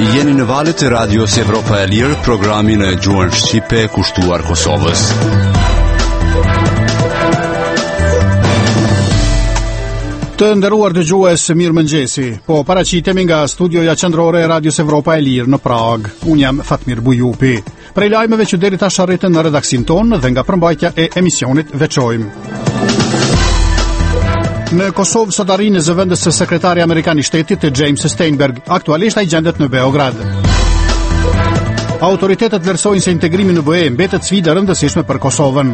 Jeni në valët e radios Evropa e Lirë, programin e gjuhën shqipe kushtuar Kosovës. Të nderuar dëgjues, mirëmëngjesi. Po paraqitemi nga studioja qendrore e radios Evropa e Lirë në Prag. Unë jam Fatmir Bujupi. Prej lajmeve që deri tash arritën në redaksin tonë dhe nga përmbajtja e emisionit veçojmë. Në Kosovë sot arrin zëvendës së sekretari amerikan i shtetit James Steinberg, aktualisht ai gjendet në Beograd. Autoritetet vlerësojnë se integrimi në BE mbetet sfidë e rëndësishme për Kosovën.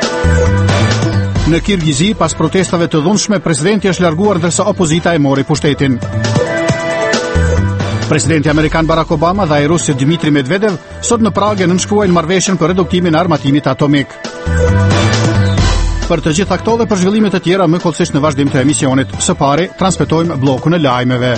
Në Kirgizi, pas protestave të dhunshme, presidenti është larguar ndërsa opozita e mori pushtetin. Presidenti amerikan Barack Obama dhe ai rus Dmitri Medvedev sot në Pragë nënshkruajnë marrëveshjen për reduktimin e armatimit atomik. Për të gjitha këto dhe për zhvillimet e tjera më kollësisht në vazhdim të emisionit. Së pari, transmetojmë bllokun e lajmeve.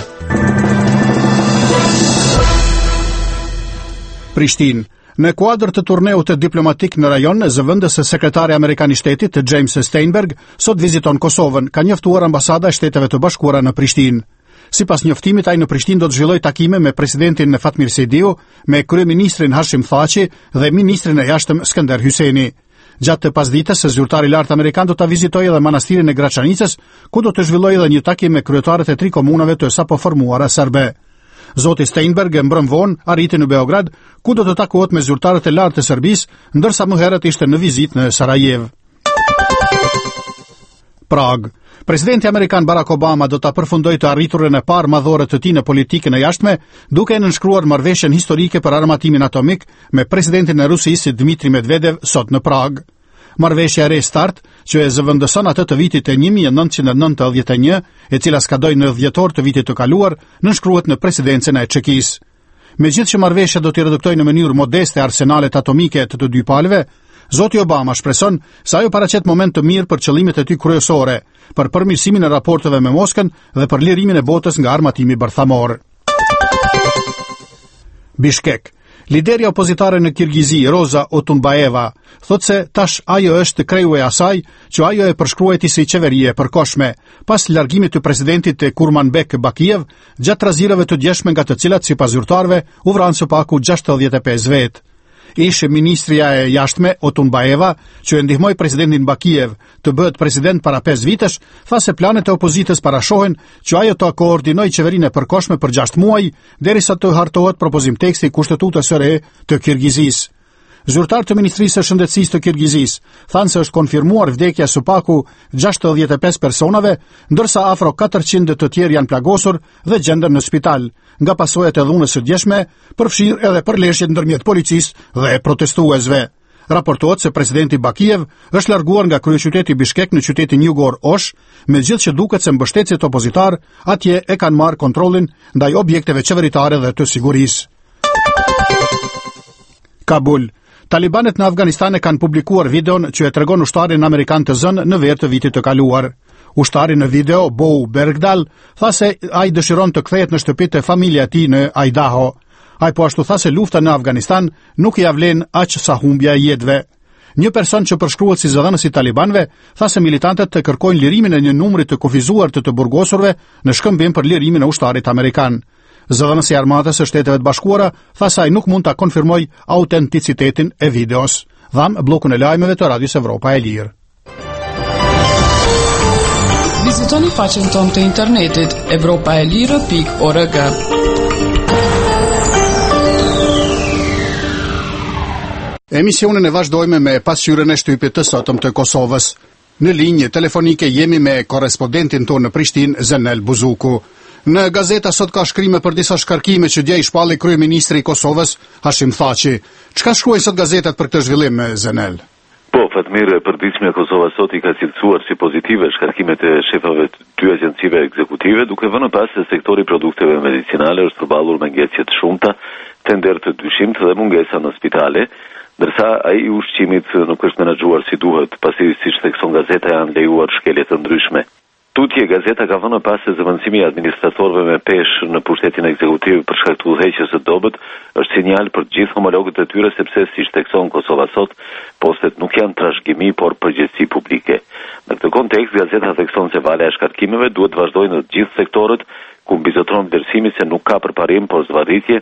Prishtinë. Në kuadër të turneut diplomatik në rajon, zëvendës së sekretari amerikan i shtetit James Steinberg sot viziton Kosovën, ka njoftuar ambasada e Shteteve të Bashkuara në Prishtinë. Sipas njoftimit, ai në Prishtinë do të zhvillojë takime me presidentin Fatmir Sejdiu, me kryeministrin Hashim Thaçi dhe ministrin e jashtëm Skënder Hyjseni. Gjatë të pasdites, zyrtari i lartë amerikan do ta vizitojë edhe manastirin e Graçanicës, ku do të zhvillojë edhe një takim me kryetarët e 3 komunave të sapo formuara serbe. Zoti Steinberg mbrëm vonë arriti në Beograd, ku do të takohet me zyrtarët e lartë të Serbisë, ndërsa më herët ishte në vizitë në Sarajevo. Prag. Presidenti amerikan Barack Obama do ta përfundojë të arriturën e parë madhore të tij në politikën e jashtme, duke nënshkruar marrëveshjen historike për armatimin atomik me presidentin e Rusisë Dmitri Medvedev sot në Prag. Marrëveshja e Restart, që e zëvendëson atë të vitit e 1991, e cila skadoi në dhjetor të vitit të kaluar, nënshkruhet në presidencën e Çekisë. Megjithëse që marrëveshja do të reduktojë në mënyrë modeste arsenalet atomike të dy palëve, zoti Obama shpreson se ajo paraqet moment të mirë për qëllimet e tij kryesore, për përmirësimin e raporteve me Moskën dhe për lirimin e botës nga armatimi bërthamor. Bishkek. Liderja opozitare në Kirgizi, Roza Otunbayeva, thotë se tash ajo është krejueja e saj që ajo e përshkruajti si qeverie e përkohshme, pas largimit të presidentit Kurmanbek Bakiev, gjatë razirave të djeshme nga të cilat sipas zyrtarëve u vranë së paku 65 vetë. Ishte ministria e jashtme Otunbayeva, që e ndihmoi presidentin Bakiev të bëhet president para 5 vitesh, tha se planet e opozitës parashohen që ajo të koordinojë qeverinë e përkohshme për 6 muaj, derisa të hartohet propozim teksti i kushtetutës së re të Kirgizisë. Zyrtar të Ministrisë së Shëndetësisë të Kirgizisë thanë se është konfirmuar vdekja së paku 65 personave, ndërsa afro 400 të tjerë janë plagosur dhe gjenden në spital, nga pasojat e dhunës së djeshme, përfshirë edhe përleshjet ndërmjet policisë dhe protestuesve. Raportohet se presidenti Bakiev është larguar nga kryeqyteti Bishkek në qytetin jugor Osh, megjithëse që duket se mbështetësit opozitar atje e kanë marrë kontrollin ndaj objekteve qeveritare dhe të sigurisë. Kabul. Talibanet në Afganistan e kanë publikuar videon që e tregon ushtarin amerikan të zënë në verë të vitit të kaluar. Ushtari në video, Bo Bergdal, tha se ai dëshiron të kthehet në shtëpitë e familja e tij në Idaho. Ai po ashtu tha se lufta në Afganistan nuk ia vlen aq sa humbja e jetëve. Një person që përshkruhet si zëdhënës i talibanëve tha se militantët të kërkojnë lirimin e një numri të kufizuar të burgosurve në shkëmbim për lirimin e ushtarit amerikan. Zëdhënësi i armatës së Shteteve të Bashkuara tha se ai nuk mund ta konfirmojë autenticitetin e videos. Dham bllokun e lajmeve të Radios Evropa e Lirë. Vizitoni faqen tonë të internetit evropaelire.org. Emisionin e vazhdojmë me pasqyrën e shtypit të sotëm të Kosovës. Në linjë telefonike jemi me korrespondentin tonë në Prishtinë, Zenel Buzuku. Në gazeta sot ka shkrime për disa shkarkime që dje i shpalli kryeministri i Kosovës, Hashim Thaçi. Çka shkruajnë sot gazetat për këtë zhvillim, Zenel? Po, Fatmir, përditshmja e Kosovës sot i ka cilësuar si pozitive shkarkimet e shefave të 2 agjencive ekzekutive, duke vënë pas se sektori produkteve medicinale është përballur me ngjecje të shumta, tender të dyshimt dhe mungesa në spitale, ndërsa ai i ushqimit nuk është menaxhuar si duhet, pasi siç thekson gazeta janë lejuar shkelje të ndryshme. Tutje gazeta ka vënë pas se zëvendësimi i administratorëve me peshë në pushtetin ekzekutiv për shkak të udhëheqjes së dobët është sinjal për të gjithë homologët e tyre, sepse siç thekson Kosova sot, postet nuk janë trashëgimi por përgjegjësi publike. Në këtë kontekst gazeta thekson se vala e shkarkimeve duhet vazhdojnë në të gjithë sektorët ku mbizotron vlerësimi se nuk ka përparim por zvarritje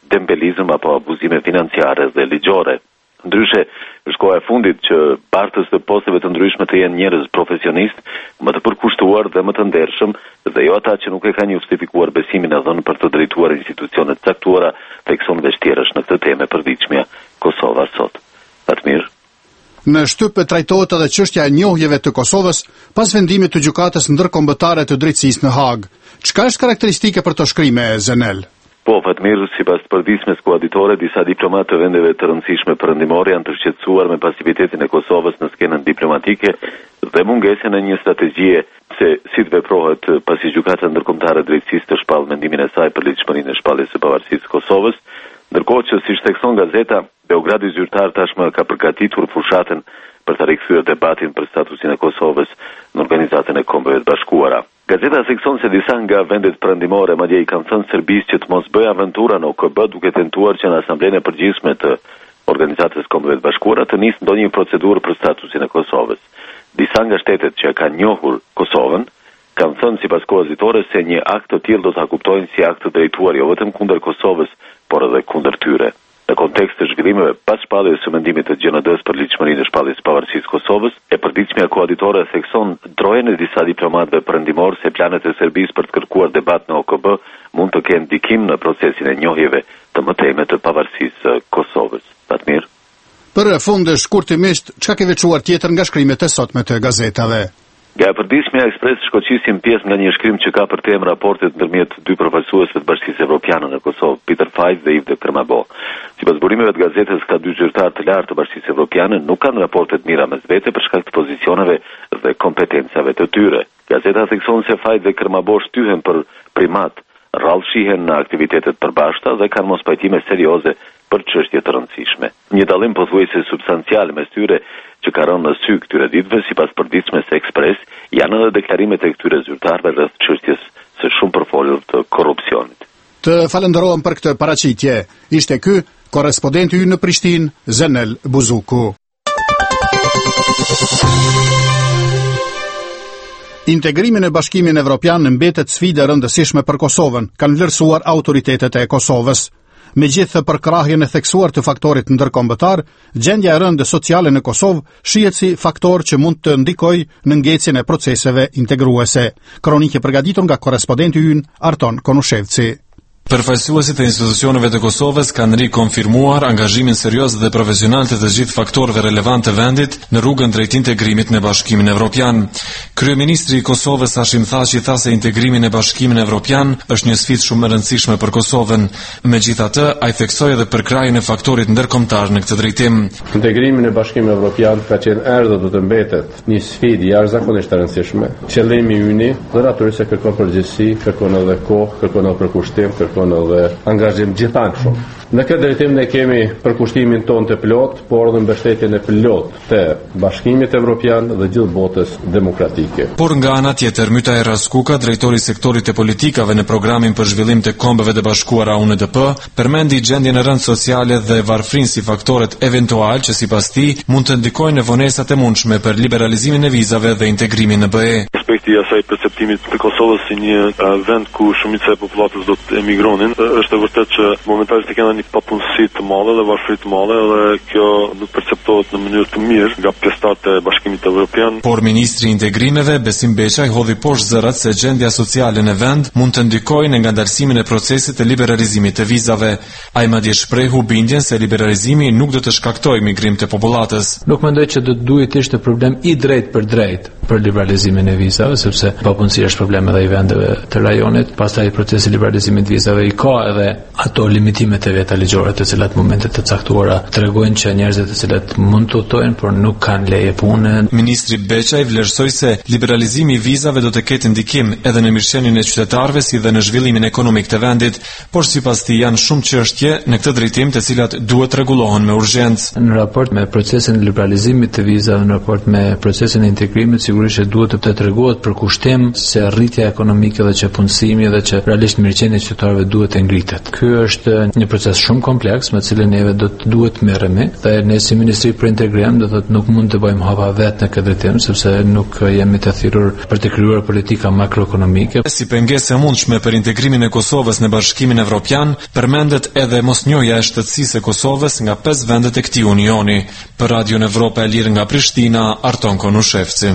dembelizëm apo abuzime financiare dhe ligjore. Ndryshe, është koha e fundit që bartës të posteve të ndryshme të jenë njerëz profesionist, më të përkushtuar dhe më të ndershëm, dhe jo ata që nuk e kanë justifikuar besimin e dhënë për të drejtuar institucionet caktuara, thekson vështirësh në këtë temë e përditshmja Kosova sot. Fatmir. Në shtyp trajtohet edhe çështja e njohjeve të Kosovës pas vendimit të gjykatës ndërkombëtare të drejtësisë në Hag. Çka është karakteristike për të shkrime, Zenel? Po, Fatmir, sipas përditshmes koaditore, disa diplomatë të vendeve të rëndësishme perëndimore janë të shqetësuar me pasivitetin e Kosovës në skenën diplomatike dhe mungesën e një strategjie se si të veprohet pasi gjykata ndërkombëtare e drejtësisë të shpall mendimin e saj për ligjshmërinë e shpalljes së pavarësisë së Kosovës, ndërkohë që siç thekson gazeta, Beogradi zyrtar tashmë ka përgatitur fushatën për të rikthyer debatin për statusin e Kosovës në Organizatën e Kombeve të Bashkuara. Gazeta thekson se disa nga vendet perëndimore madje i kanë thënë Serbisë që të mos bëjë aventura në OKB duke tentuar që në Asamblenë e Përgjithshme të Organizatës Kombeve të Bashkuara të nisë ndonjë procedurë për statusin e Kosovës. Disa nga shtetet që kanë njohur Kosovën kanë thënë sipas koaditores se një akt të tillë do ta kuptojnë si akt të drejtuar jo vetëm kundër Kosovës, por edhe kundër tyre. Në kontekst të zhvillimeve pas shpalljes së mendimit të GND-s për ligjshmërinë e shpalljes së pavarësisë së Kosovës, e përditshmja koaditore thekson ndrojen e disa diplomatëve perëndimor se planet e Serbisë për të kërkuar debat në OKB mund të kenë ndikim në procesin e njohjeve të mëtejme të pavarësisë së Kosovës. Fatmir. Për fund shkurtimisht, çka ke veçuar tjetër nga shkrimet e sotme të gazetave? Nga e përditshmja Ekspres shkoqisim pjesë nga një shkrim që ka për temë raportet ndërmjet dy përfaqësuesve të Bashkisë Evropiane në Kosovë, Peter Fajt dhe Yves de Kermabo. Sipas burimeve të gazetës, ka dy zyrtarë të lartë të Bashkisë Evropiane nuk kanë raportet mira mes vete për shkak të pozicioneve dhe kompetencave të tyre. Gazeta thekson se Fajt dhe Kermabo shtyhen për primat, rrallë shihen në aktivitetet përbashkëta dhe kanë mospajtime serioze për çështje të rëndësishme. Një dallim pothuajse substancial mes tyre që ka rënë në sy këtyre ditëve sipas përditshmes së Ekspres janë edhe deklarimet e këtyre zyrtarëve rreth çështjes së shumë përfolur të korrupsionit. Të falenderojmë për këtë paraqitje. Ishte ky korrespondenti ynë në Prishtinë, Zenel Buzuku. Integrimin e Bashkimit Evropian mbetet sfidë e rëndësishme për Kosovën, kanë vlerësuar autoritetet e Kosovës. Megjithë përkrahjen e theksuar të faktorit ndërkombëtar, gjendja e rëndë sociale në Kosovë shihet si faktor që mund të ndikojë në ngecjen e proceseve integruese. Kronikë përgatitur nga korrespondenti ynë Arton Konushevci. Përfaqësuesit e institucioneve të Kosovës kanë rikonfirmuar angazhimin serioz dhe profesional të gjithë faktorëve relevant të vendit në rrugën drejt integrimit në Bashkimin Evropian. Kryeministri i Kosovës Hashim Thaçi tha se integrimi në Bashkimin Evropian është një sfidë shumë e rëndësishme për Kosovën. Megjithatë, ai theksoi edhe përkrahjen e faktorit ndërkombëtar në këtë drejtim. Integrimi në Bashkimin Evropian ka qenë erdhë do të mbetet një sfidë jashtëzakonisht e rëndësishme. Qëllimi ynë dhe natyrisht se kërkon përgjegjësi, kërkon edhe kohë, kërkon edhe përkushtim, edhe angazhim gjithanshëm. Në këtë drejtim ne kemi përkushtimin ton të plot, por edhe mbështetjen e plot të Bashkimit Evropian dhe gjithë botës demokratike. Por nga ana tjetër, Myta Raskuka, drejtori i sektorit të politikave në programin për zhvillim të Kombeve të Bashkuara UNDP, përmendi gjendjen e rëndë sociale dhe varfrinë si faktoret eventual që sipas tij mund të ndikojnë në vonesat e mundshme për liberalizimin e vizave dhe integrimin në BE. Aspekti i asaj perceptimit të Kosovës si një vend ku shumica e popullatës do të emigronin, është e vërtetë që momentalisht kemi një papunësi të madhe dhe varfëri të madhe dhe kjo nuk perceptohet në mënyrë të mirë nga pjesëtarët e Bashkimit Evropian. Por ministri i integrimeve Besim Beçaj hodhi poshtë zërat se gjendja sociale në vend mund të ndikojë në ngadalësimin e procesit të liberalizimit të vizave. Ai madje shprehu bindjen se liberalizimi nuk do të shkaktojë migrim të popullatës. Nuk mendoj që do të duhet të ishte problem i drejt për liberalizimin e vizave, sepse papunësia është problem edhe i vendeve të rajonit. Pastaj procesi i liberalizimit të vizave i ka edhe ato limitimet e veta ligjore të cilat momentet të caktuara tregojnë që njerëzit të cilët mund të udhtojnë por nuk kanë leje pune. Ministri Beçaj vlerësoi se liberalizimi i vizave do të ketë ndikim edhe në mirëqenien e qytetarëve si dhe në zhvillimin ekonomik të vendit, por sipas tij janë shumë çështje në këtë drejtim të cilat duhet rregullohen me urgjencë. Në raport me procesin e liberalizimit të vizave, në raport me procesin e integrimit, sigurisht duhet të treguohet duhet përkushtim se rritja ekonomike dhe që punësimi dhe që realisht mirëqenia e qytetarëve duhet të ngritet. Ky është një proces shumë kompleks me cilën neve do të duhet merremi dhe ne si Ministri për Integrim do të nuk mund të bëjmë hapa vetë në këtë drejtim sepse nuk jemi të thirrur për të krijuar politika makroekonomike. Si pengesë e mundshme për integrimin e Kosovës në Bashkimin Evropian, përmendet edhe mosnjohja e shtetësisë e Kosovës nga 5 vendet e këtij unioni. Për Radio Evropa e Lirë nga Prishtina, Arton Konushevci.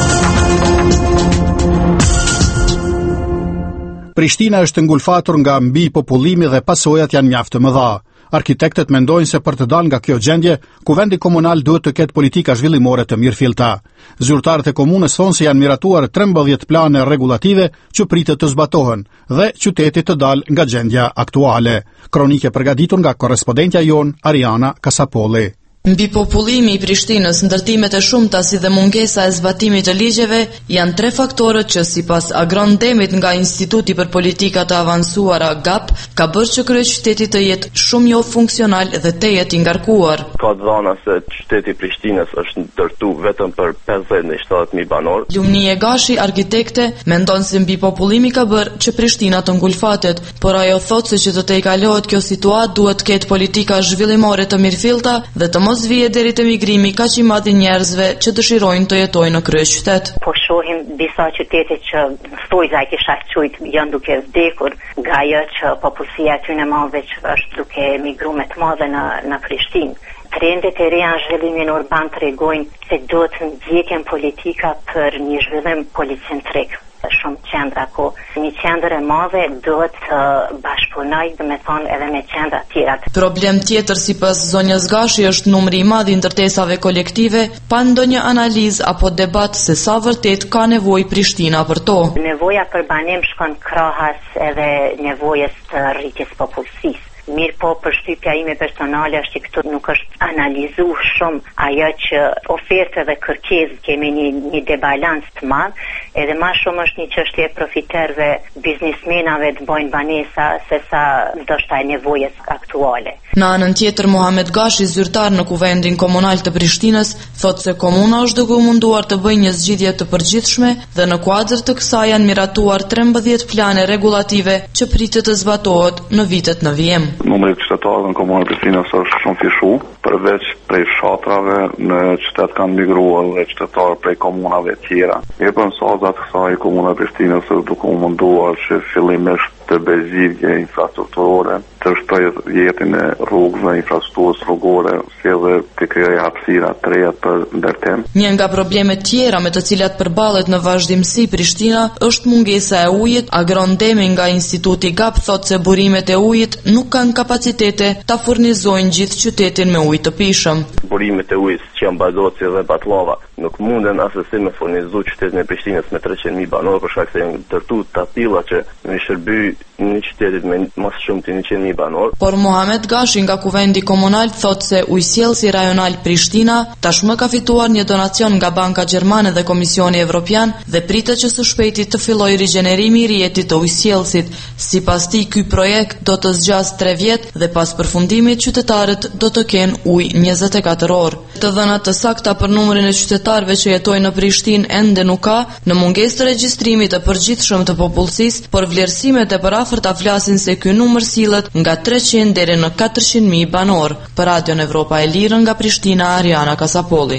Prishtina është ngulfatur nga mbi popullimi dhe pasojat janë mjaft të mëdha. Arkitektët mendojnë se për të dalë nga kjo gjendje, kuvendi komunal duhet të ketë politika zhvillimore të mirëfillta. Zyrtarët e komunës thonë se janë miratuar 13 plane rregulative që pritet të zbatohen dhe qyteti të dalë nga gjendja aktuale. Kronike përgatitur nga korrespondentja jon Ariana Kasapolli. Mbi popullimi i Prishtinës, ndërtimet e shumta si dhe mungesa e zbatimit të ligjeve janë 3 faktorët që sipas Agron Demit nga Instituti për Politika të Avancuara GAP ka bërë që kryeqyteti të jetë shumë jo funksional dhe të jetë i ngarkuar. Ka dhëna se qyteti i Prishtinës është ndërtu vetëm për 50-70.000 banor. Lumnie Gashi, arkitekte, mendon se mbi popullimi ka bërë që Prishtina të ngulfatet, por ajo thotë se që të tejkalohet kjo situatë duhet të ketë politika zhvillimore të mirëfillta dhe të mos vije deri te migrimi kaq i madh i njerëzve që dëshirojnë të jetojnë në kryeqytet. Po shohim disa qytete që thojza e kisha qujt janë duke vdekur nga ajo që popullsia e tyre madhe që është duke migruar më të madhe në Prishtinë. Trendet e reja në zhvillimin urban tregojnë se duhet të ndjekën politika për një zhvillim policentrik. Shumë qendra ku një qendër e madhe duhet të bashkëpunoj dhe me thonë edhe me qendra tjera. Problem tjetër sipas zonjës Gashi është numri i madh i ndërtesave kolektive pa ndonjë analizë apo debat se sa vërtet ka nevojë Prishtina për to. Nevoja për banim shkon krahas edhe nevojës të rritjes popullsisë. Mirë po, përshtypja ime personale është që këtu nuk është analizu shumë ajo që ofertë dhe kërkesë kemi një debalans të madh, edhe më shumë është një çështje profiterëve, biznesmenave të bojnë banesa se sa ndoshta e nevojës aktuale. Në anën tjetër, Muhamet Gashi, zyrtar në Kuvendin Komunal të Prishtinës, thotë se komuna është duke u munduar të bëjë një zgjidhje të përgjithshme dhe në kuadër të kësaj janë miratuar 13 plane rregulative që pritet të zbatohet në vitet në vijim. Numri i qytetarëve në komunën e Prishtinës është shumë fishu, përveç prej fshatrave në qytet kanë migruar dhe qytetarë prej komunave tjera. Për mesazat kësaj komuna e Prishtinës është duke u munduar që fillimisht të bezgjidhje infrastrukturore, të shtojë jetën e rrugëve, infrastrukturës rrugore, si edhe të krijojë hapësira të reja për ndërtim. Një nga problemet tjera me të cilat përballet në vazhdimsi Prishtina është mungesa e ujit. Agron Demi nga Instituti GAP thotë se burimet e ujit nuk kanë kapacitete ta furnizojnë gjithë qytetin me ujë të pishëm. Burimet e ujit që janë bazoci dhe batlava nuk munden asesi me furnizu qytetin e Prishtinës me 300.000 banor për shkak se janë ndërtu tatilla që në shërby një qytetit me mas shumë të 100.000 banor. Por Muhamet Gashi nga Kuvendi Komunal thotë se ujësjellsi rajonal Prishtina tashmë ka fituar një donacion nga Banka Gjermane dhe Komisioni Evropian dhe pritet që së shpejti të fillojë rigjenerimi i rrjetit të ujësjellsit. Sipas tij, ky projekt do të zgjasë 3 vjet dhe pas përfundimit qytetarët do të kenë ujë 24 orë. Të dhënat të sakta për numrin e qytetarëve që jetojnë në Prishtinë ende nuk ka, në mungesë të regjistrimit të përgjithshëm të popullsisë, por vlerësimet e përafërta flasin se ky numër sillet nga 300 deri në 400.000 banor. Për Radio Evropa e Lirë nga Prishtina, Ariana Kasapolli.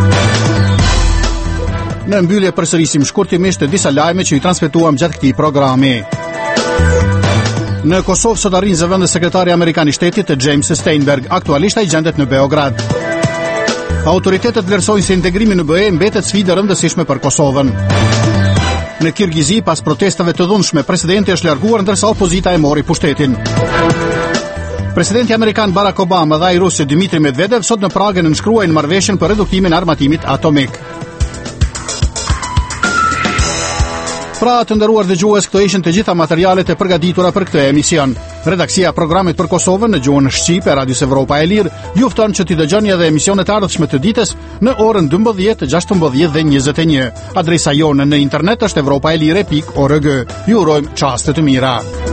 Në mbyllje përsërisim shkurtimisht disa lajme që i transmetuam gjatë këtij programi. Në Kosovë sot arrin zëvendës sekretari amerikan i shtetit James Steinberg, aktualisht ai gjendet në Beograd. Autoritetet vlerësojnë se integrimi në BE mbetet sfidë rëndësishme për Kosovën. Në Kirgizi, pas protestave të dhunshme, presidenti është larguar ndërsa opozita e mori pushtetin. Presidenti amerikan Barack Obama dhe ai rus Dmitri Medvedev sot në Pragë nënshkruajnë marrëveshjen për reduktimin e armatimit atomik. Pra të nderuar dëgjues, këto ishin të gjitha materialet e përgatitura për këtë emision. Redaksia e programit për Kosovën në gjuhën shqipe Radios Evropa e Lirë ju fton që t'i dëgjoni edhe emisionet e ardhshme të ditës në orën 12, 16 dhe 21. Adresa jonë në internet është europaelire.org. Ju urojmë çaste të mira.